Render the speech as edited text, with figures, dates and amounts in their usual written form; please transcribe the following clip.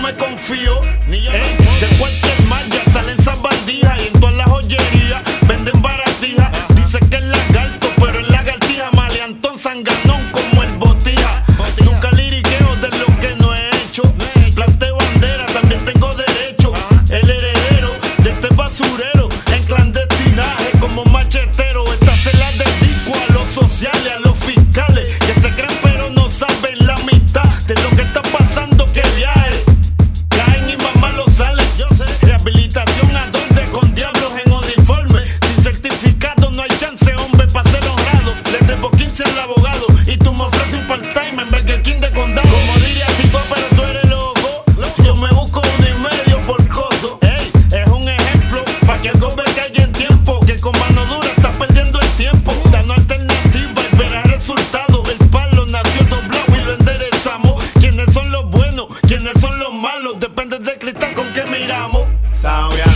me confío. De cualquier mal ya salen esas bandijas. Y en todas las joyerías venden baratijas. Dice que es lagarto, pero es lagartija. Maleantón, sanganón como el botija. Nunca liriqueo de lo que no he hecho. Planteo bandera, también tengo derecho. El heredero de este basurero en clandestinaje como machetero. Estas se las dedico a los sociales, a los fiscales que se creen pero no saben la mitad de lo que está pasando. Que viaje, caen y mamá lo salen. Rehabilitación a donde con diablos en uniforme. Sin certificado no hay chance, hombre, para ser honrado. Le debo 15 al abogado y tú me ofreces un part-time en Burger King de condado. Como diría Tito, pero tú eres loco. Yo me busco 1.5 por coso. Ey, es un ejemplo para que algo me caiga en tiempo. Que con mano dura estás perdiendo el tiempo. Dando alternativa y verás resultados. El palo nació doblado y lo enderezamos. ¿Quiénes son los buenos? ¿Quiénes son los malos? Depende del cristal con que miramos. Sabia.